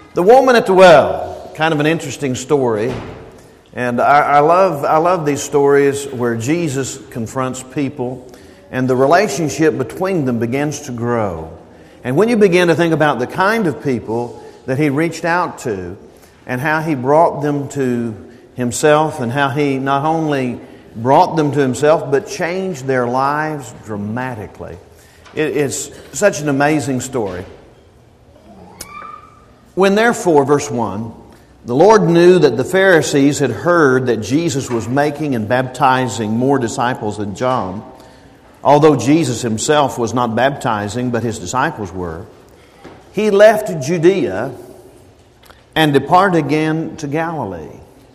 The woman at the well, kind of an interesting story. And I love these stories where Jesus confronts people and the relationship between them begins to grow. And when you begin to think about the kind of people that He reached out to and how He brought them to Himself and how He not only brought them to Himself but changed their lives dramatically. It's such an amazing story. When therefore, verse 1, the Lord knew that the Pharisees had heard that Jesus was making and baptizing more disciples than John, although Jesus Himself was not baptizing, but His disciples were, He left Judea and departed again to Galilee.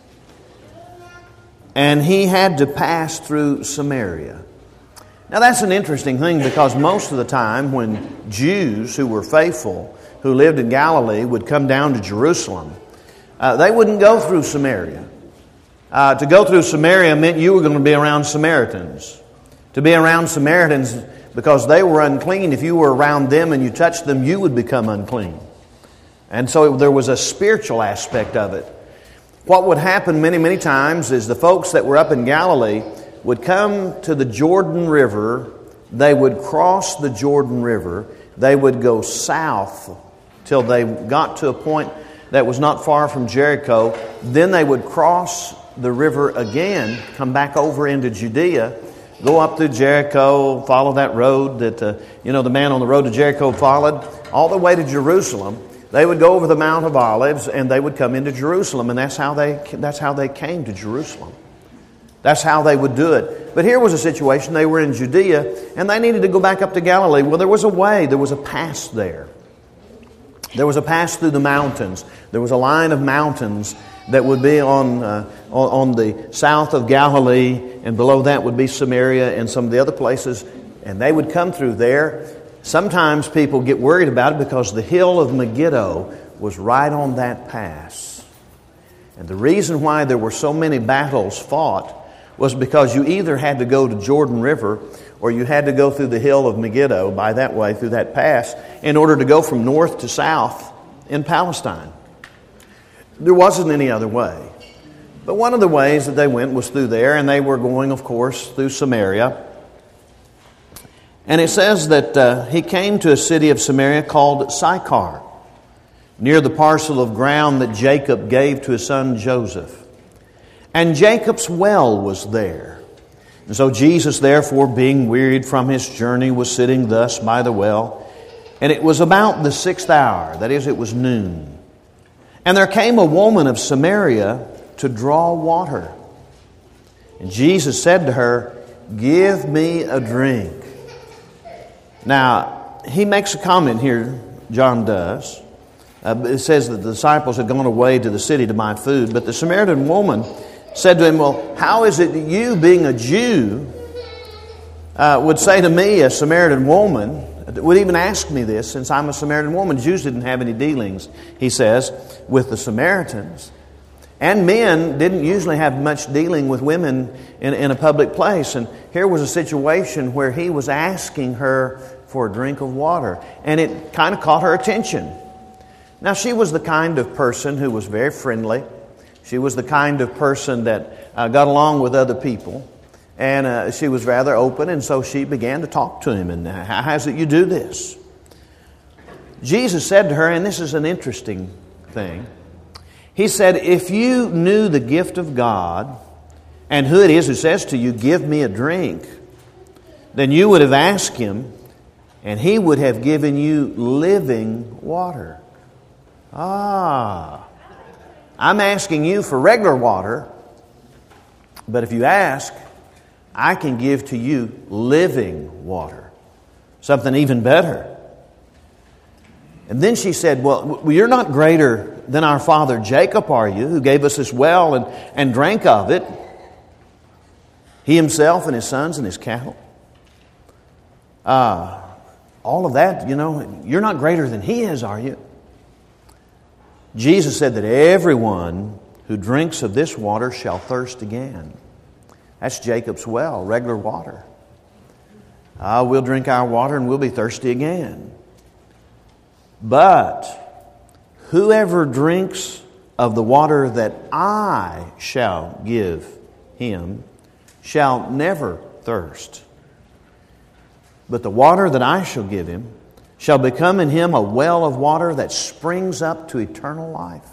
And He had to pass through Samaria. Now that's an interesting thing because most of the time when Jews who were faithful, who lived in Galilee, would come down to Jerusalem, they wouldn't go through Samaria. To go through Samaria meant you were going to be around Samaritans. To be around Samaritans, because they were unclean, if you were around them and you touched them, you would become unclean. And so there was a spiritual aspect of it. What would happen many, many times is the folks that were up in Galilee would come to the Jordan River. They would cross the Jordan River. They would go south till they got to a point that was not far from Jericho. Then they would cross the river again, come back over into Judea, go up through Jericho, follow that road that the man on the road to Jericho followed, all the way to Jerusalem. They would go over the Mount of Olives and they would come into Jerusalem, and that's how they came to Jerusalem. That's how they would do it. But here was a situation. They were in Judea and they needed to go back up to Galilee. Well, there was a way. There was a pass there. There was a pass through the mountains. There was a line of mountains that would be on the south of Galilee, and below that would be Samaria and some of the other places, and they would come through there. Sometimes people get worried about it because the hill of Megiddo was right on that pass. And the reason why there were so many battles fought was because you either had to go to Jordan River or you had to go through the hill of Megiddo, by that way, through that pass, in order to go from north to south in Palestine. There wasn't any other way. But one of the ways that they went was through there, and they were going, of course, through Samaria. And it says that He came to a city of Samaria called Sychar, near the parcel of ground that Jacob gave to his son Joseph. And Jacob's well was there. And so Jesus, therefore, being wearied from His journey, was sitting thus by the well. And it was about the 6th hour, that is, it was noon. And there came a woman of Samaria to draw water. And Jesus said to her, "Give me a drink." Now, He makes a comment here, John does. It says that the disciples had gone away to the city to buy food. But the Samaritan woman said to Him, "Well, how is it that you, being a Jew, would say to me, a Samaritan woman, would even ask me this, since I'm a Samaritan woman?" Jews didn't have any dealings, He says, with the Samaritans. And men didn't usually have much dealing with women in a public place. And here was a situation where He was asking her for a drink of water. And it kind of caught her attention. Now, she was the kind of person who was very friendly. She was the kind of person that got along with other people. And she was rather open, and so she began to talk to Him. And how is it you do this? Jesus said to her, and this is an interesting thing, He said, "If you knew the gift of God and who it is who says to you, 'Give me a drink,' then you would have asked Him, and He would have given you living water." I'm asking you for regular water, but if you ask, I can give to you living water, something even better. And then she said, well, you're not greater than our father Jacob, are you, who gave us this well and drank of it, he himself and his sons and his cattle? All of that, you're not greater than he is, are you? Jesus said that everyone who drinks of this water shall thirst again. That's Jacob's well, regular water. We'll drink our water and we'll be thirsty again. But Whoever drinks of the water that I shall give him shall never thirst. But the water that I shall give him shall become in him a well of water that springs up to eternal life.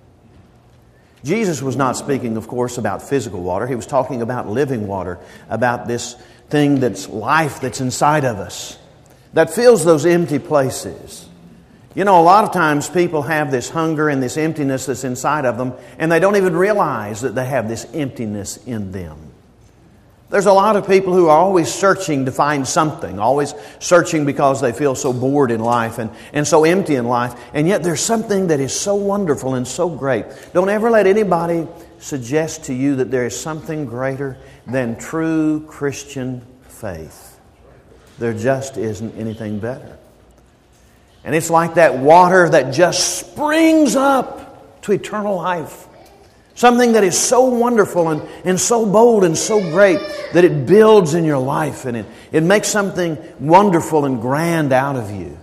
Jesus was not speaking, of course, about physical water. He was talking about living water, about this thing that's life that's inside of us, that fills those empty places. You know, a lot of times people have this hunger and this emptiness that's inside of them, and they don't even realize that they have this emptiness in them. There's a lot of people who are always searching to find something, always searching because they feel so bored in life and so empty in life. And yet there's something that is so wonderful and so great. Don't ever let anybody suggest to you that there is something greater than true Christian faith. There just isn't anything better. And it's like that water that just springs up to eternal life. Something that is so wonderful and so bold and so great that it builds in your life and it makes something wonderful and grand out of you.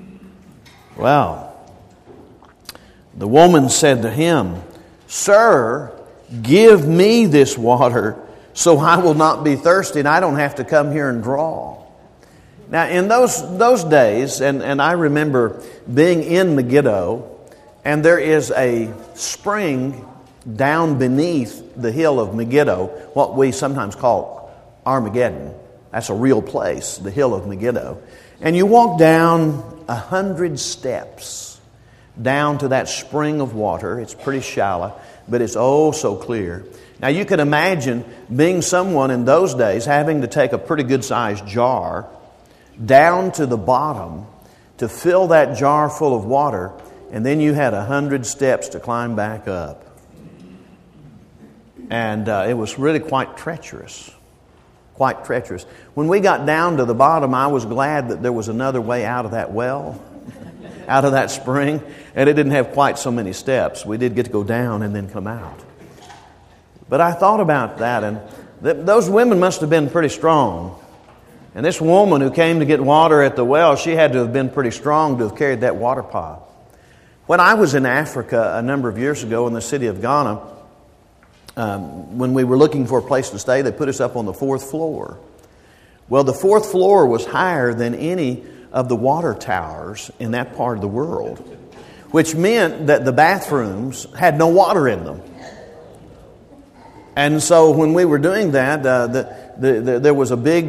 Well, the woman said to him, "Sir, give me this water so I will not be thirsty and I don't have to come here and draw." Now, in those days, and I remember being in Megiddo, and there is a spring down beneath the hill of Megiddo, what we sometimes call Armageddon. That's a real place, the hill of Megiddo. And you walk down 100 steps down to that spring of water. It's pretty shallow, but it's oh so clear. Now you can imagine being someone in those days having to take a pretty good sized jar down to the bottom to fill that jar full of water, and then you had 100 steps to climb back up. And it was really quite treacherous. Quite treacherous. When we got down to the bottom, I was glad that there was another way out of that well, out of that spring, and it didn't have quite so many steps. We did get to go down and then come out. But I thought about that, and those women must have been pretty strong. And this woman who came to get water at the well, she had to have been pretty strong to have carried that water pot. When I was in Africa a number of years ago in the city of Ghana, when we were looking for a place to stay, they put us up on the 4th floor. Well, the 4th floor was higher than any of the water towers in that part of the world, which meant that the bathrooms had no water in them. And so when we were doing that, there was a big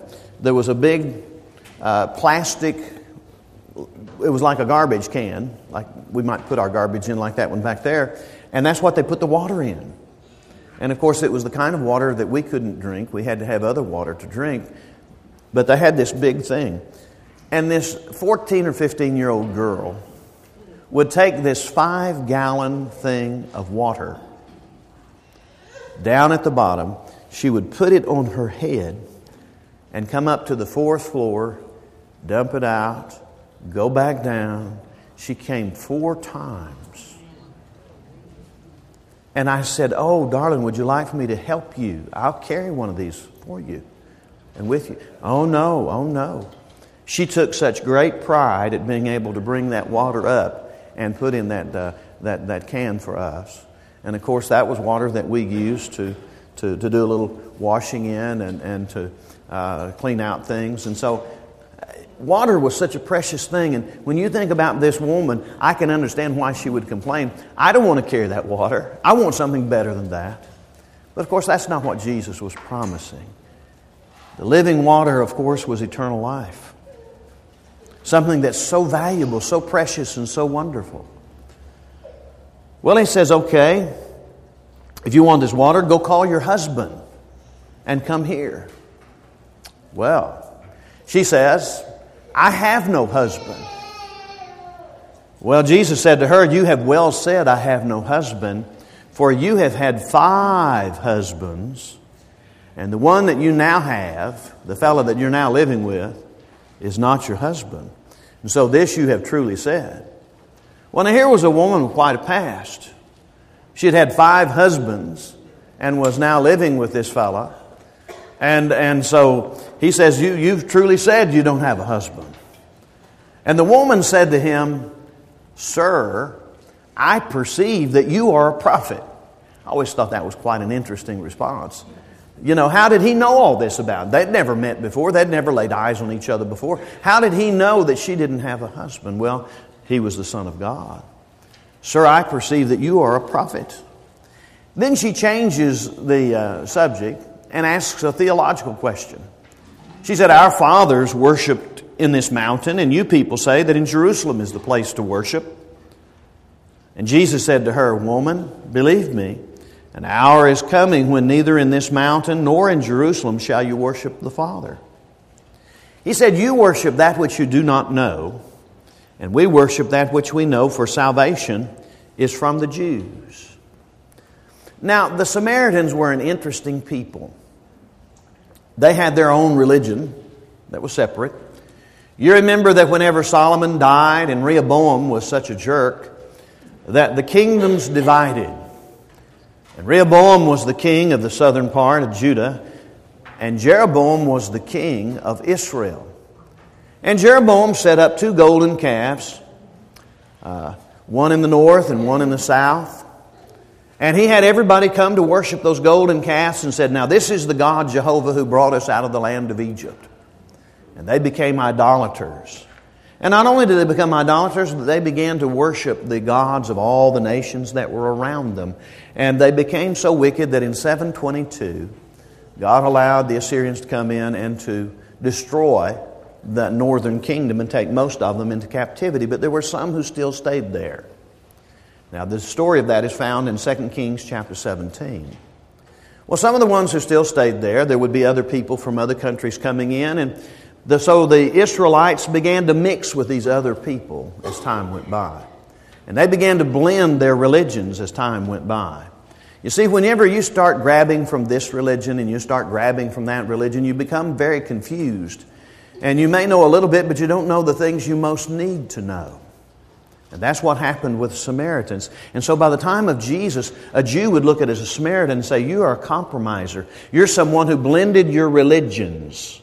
plastic. It was like a garbage can, like we might put our garbage in, like that one back there, and that's what they put the water in. And of course, it was the kind of water that we couldn't drink. We had to have other water to drink. But they had this big thing. And this 14 or 15-year-old girl would take this 5-gallon thing of water down at the bottom. She would put it on her head and come up to the 4th floor, dump it out, go back down. She came 4 times. And I said, "Oh, darling, would you like for me to help you? I'll carry one of these for you and with you." "Oh, no, oh, no." She took such great pride at being able to bring that water up and put in that can for us. And, of course, that was water that we used to do a little washing in and to clean out things. And so water was such a precious thing. And when you think about this woman, I can understand why she would complain. I don't want to carry that water. I want something better than that. But of course, that's not what Jesus was promising. The living water, of course, was eternal life. Something that's so valuable, so precious, and so wonderful. Well, he says, "Okay, if you want this water, go call your husband and come here." Well, she says, "I have no husband." Well, Jesus said to her, "You have well said, I have no husband, for you have had 5 husbands, and the one that you now have, the fellow that you're now living with, is not your husband. And so this you have truly said." Well, now here was a woman with quite a past. She had 5 husbands and was now living with this fellow. And so he says, you've truly said you don't have a husband. And the woman said to him, "Sir, I perceive that you are a prophet. I always thought that was quite an interesting response. How did he know all this about it? They'd never met before. They'd never laid eyes on each other before. How did he know that she didn't have a husband? Well, he was the Son of God. Sir, I perceive that you are a prophet. Then she changes the subject and asks a theological question. She said, our fathers worshipped in this mountain, and you people say that in Jerusalem is the place to worship. And Jesus said to her, Woman, believe me, an hour is coming when neither in this mountain nor in Jerusalem shall you worship the Father. He said, you worship that which you do not know, and we worship that which we know, for salvation is from the Jews. Now, the Samaritans were an interesting people. They had their own religion that was separate. You remember that whenever Solomon died and Rehoboam was such a jerk, that the kingdoms divided. And Rehoboam was the king of the southern part of Judah, and Jeroboam was the king of Israel. And Jeroboam set up 2 golden calves, one in the north and one in the south. And he had everybody come to worship those golden calves and said, now this is the God Jehovah who brought us out of the land of Egypt. And they became idolaters. And not only did they become idolaters, but they began to worship the gods of all the nations that were around them. And they became so wicked that in 722, God allowed the Assyrians to come in and to destroy the northern kingdom and take most of them into captivity. But there were some who still stayed there. Now, the story of that is found in 2 Kings chapter 17. Well, some of the ones who still stayed there would be other people from other countries coming in, and so the Israelites began to mix with these other people as time went by. And they began to blend their religions as time went by. You see, whenever you start grabbing from this religion and you start grabbing from that religion, you become very confused. And you may know a little bit, but you don't know the things you most need to know. And that's what happened with Samaritans. And so by the time of Jesus, a Jew would look at a Samaritan and say, you are a compromiser. You're someone who blended your religions.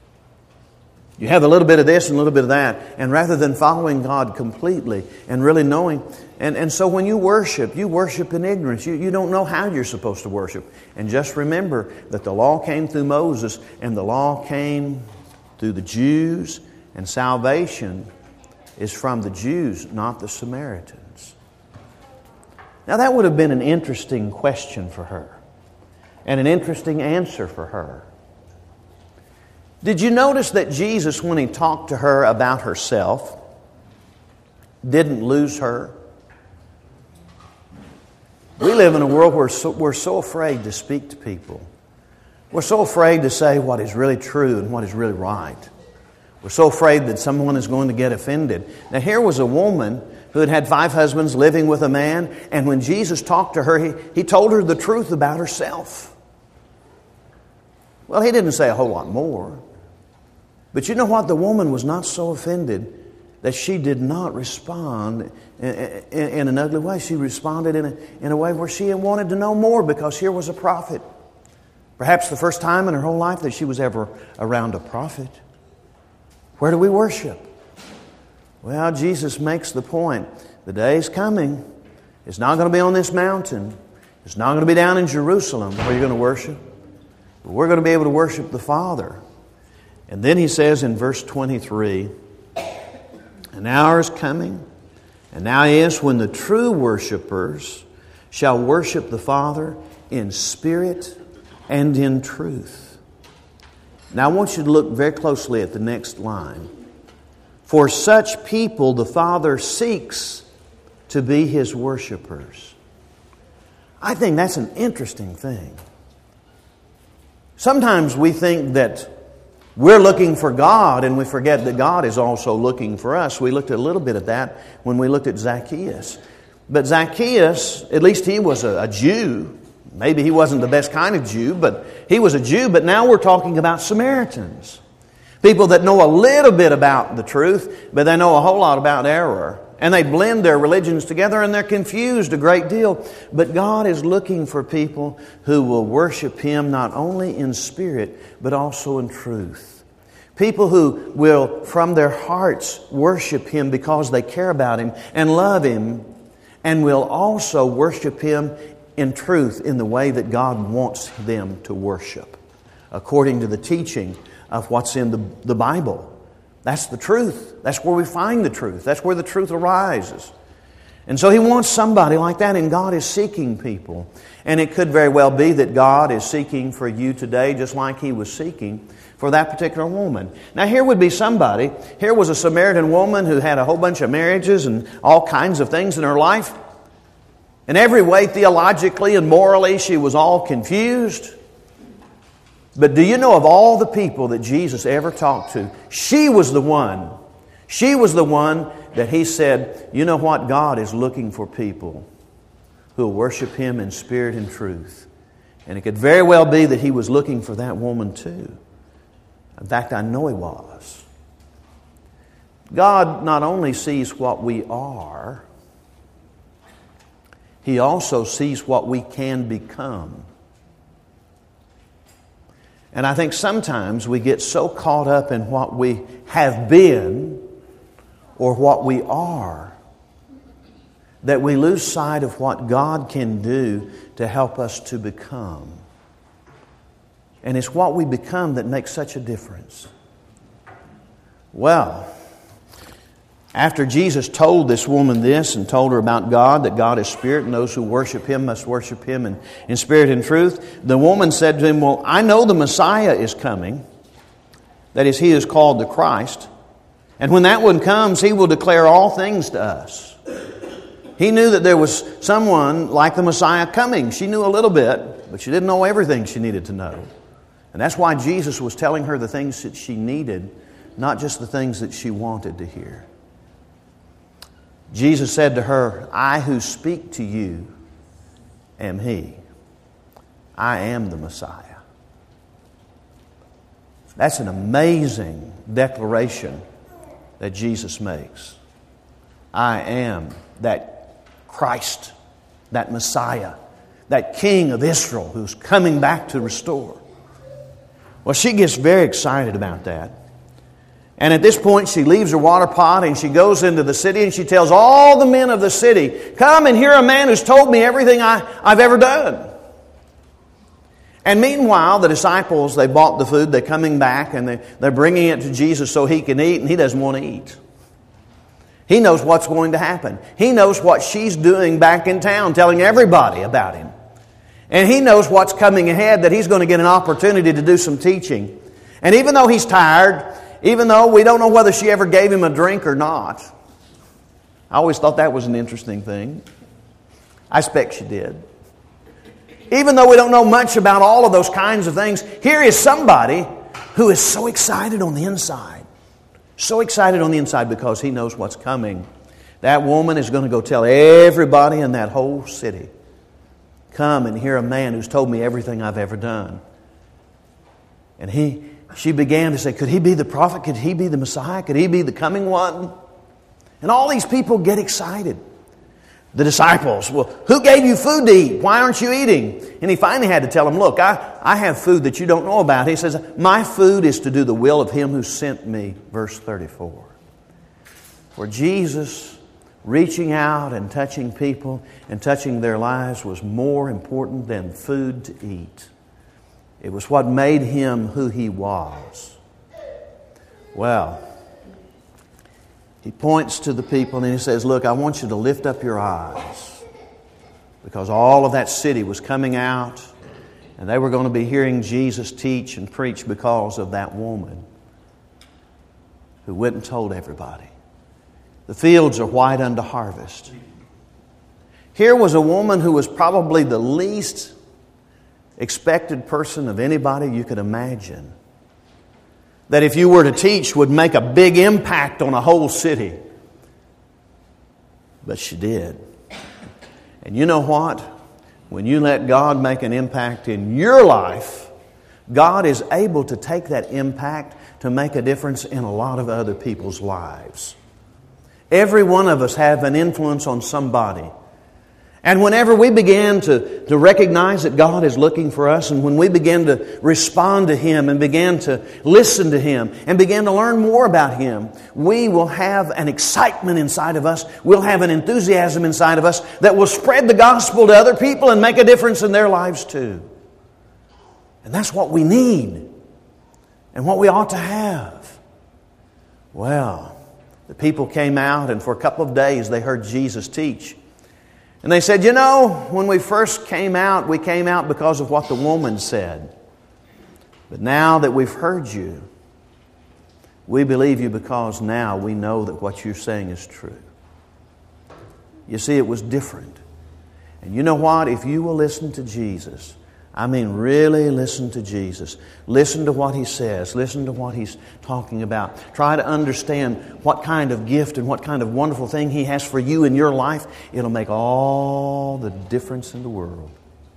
You have a little bit of this and a little bit of that. And rather than following God completely and really knowing. And so when you worship in ignorance. You don't know how you're supposed to worship. And just remember that the law came through Moses and the law came through the Jews. And salvation is from the Jews, not the Samaritans. Now that would have been an interesting question for her. And an interesting answer for her. Did you notice that Jesus, when He talked to her about herself, didn't lose her? We live in a world where we're so afraid to speak to people. We're so afraid to say what is really true and what is really right. We're so afraid that someone is going to get offended. Now here was a woman who had had 5 husbands living with a man, and when Jesus talked to her, he told her the truth about herself. Well, He didn't say a whole lot more. But you know what? The woman was not so offended that she did not respond in an ugly way. She responded in a way where she wanted to know more, because here was a prophet. Perhaps the first time in her whole life that she was ever around a prophet. Where do we worship? Well, Jesus makes the point. The day is coming. It's not going to be on this mountain. It's not going to be down in Jerusalem where you're going to worship. But we're going to be able to worship the Father. And then He says in verse 23, an hour is coming, and now is when the true worshipers shall worship the Father in spirit and in truth. Now I want you to look very closely at the next line. For such people the Father seeks to be His worshipers. I think that's an interesting thing. Sometimes we think that we're looking for God and we forget that God is also looking for us. We looked a little bit at that when we looked at Zacchaeus. But Zacchaeus, at least he was a Jew. Maybe he wasn't the best kind of Jew, but he was a Jew. But now we're talking about Samaritans. People that know a little bit about the truth, but they know a whole lot about error. And they blend their religions together and they're confused a great deal. But God is looking for people who will worship Him not only in spirit, but also in truth. People who will, from their hearts, worship Him because they care about Him and love Him. and will also worship Him in truth in the way that God wants them to worship, according to the teaching of what's in the Bible. That's the truth. That's where we find the truth. That's where the truth arises. And so He wants somebody like that, and God is seeking people. And it could very well be that God is seeking for you today just like He was seeking for that particular woman. Now here would be somebody, here was a Samaritan woman who had a whole bunch of marriages and all kinds of things in her life. In every way, theologically and morally, she was all confused. But do you know, of all the people that Jesus ever talked to, she was the one that He said, you know what, God is looking for people who will worship Him in spirit and truth. And it could very well be that He was looking for that woman too. In fact, I know He was. God not only sees what we are, He also sees what we can become. And I think sometimes we get so caught up in what we have been or what we are that we lose sight of what God can do to help us to become. And it's what we become that makes such a difference. Well, after Jesus told this woman this and told her about God, that God is spirit and those who worship Him must worship Him in spirit and truth, the woman said to Him, well, I know the Messiah is coming. That is, He is called the Christ. And when that one comes, He will declare all things to us. He knew that there was someone like the Messiah coming. She knew a little bit, but she didn't know everything she needed to know. And that's why Jesus was telling her the things that she needed, not just the things that she wanted to hear. Jesus said to her, I who speak to you am He. I am the Messiah. That's an amazing declaration that Jesus makes. I am that Christ, that Messiah, that King of Israel who's coming back to restore. Well, she gets very excited about that. And at this point, she leaves her water pot and she goes into the city and she tells all the men of the city, come and hear a man who's told me everything I've ever done. And meanwhile, the disciples, they bought the food, they're coming back and they're bringing it to Jesus so He can eat, and He doesn't want to eat. He knows what's going to happen. He knows what she's doing back in town, telling everybody about Him. And He knows what's coming ahead, that He's going to get an opportunity to do some teaching. And even though He's tired, even though we don't know whether she ever gave Him a drink or not, I always thought that was an interesting thing. I expect she did. Even though we don't know much about all of those kinds of things, here is somebody who is so excited on the inside. So excited on the inside because he knows what's coming. That woman is going to go tell everybody in that whole city, come and hear a man who's told me everything I've ever done. And she began to say, could He be the prophet? Could He be the Messiah? Could He be the coming one? And all these people get excited. The disciples, well, who gave you food to eat? Why aren't you eating? And He finally had to tell them, look, I have food that you don't know about. He says, my food is to do the will of Him who sent me. Verse 34. For Jesus, reaching out and touching people and touching their lives was more important than food to eat. It was what made Him who He was. Well, He points to the people and He says, look, I want you to lift up your eyes. Because all of that city was coming out and they were going to be hearing Jesus teach and preach because of that woman who went and told everybody. The fields are white unto harvest. Here was a woman who was probably the least expected person of anybody you could imagine. That if you were to teach would make a big impact on a whole city. But she did. And you know what? When you let God make an impact in your life, God is able to take that impact to make a difference in a lot of other people's lives. Every one of us have an influence on somebody. And whenever we begin to recognize that God is looking for us, and when we begin to respond to Him and begin to listen to Him and begin to learn more about Him, we will have an excitement inside of us. We'll have an enthusiasm inside of us that will spread the gospel to other people and make a difference in their lives too. And that's what we need and what we ought to have. Well, the people came out, and for a couple of days they heard Jesus teach. And they said, when we first came out, we came out because of what the woman said. But now that we've heard you, we believe you because now we know that what you're saying is true. You see, it was different. And you know what? If you will listen to Jesus, really listen to Jesus. Listen to what He says. Listen to what He's talking about. Try to understand what kind of gift and what kind of wonderful thing He has for you in your life. It'll make all the difference in the world.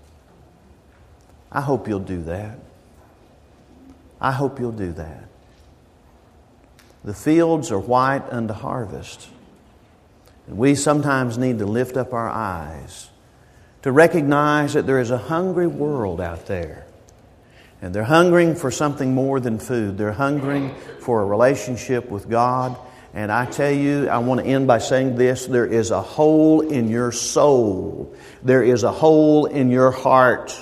I hope you'll do that. I hope you'll do that. The fields are white unto harvest. And we sometimes need to lift up our eyes to recognize that there is a hungry world out there. And they're hungering for something more than food. They're hungering for a relationship with God. And I tell you, I want to end by saying this. There is a hole in your soul. There is a hole in your heart.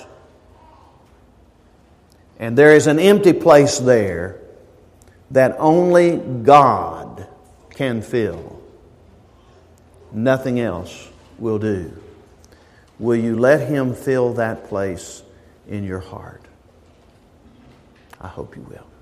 And there is an empty place there that only God can fill. Nothing else will do. Will you let Him fill that place in your heart? I hope you will.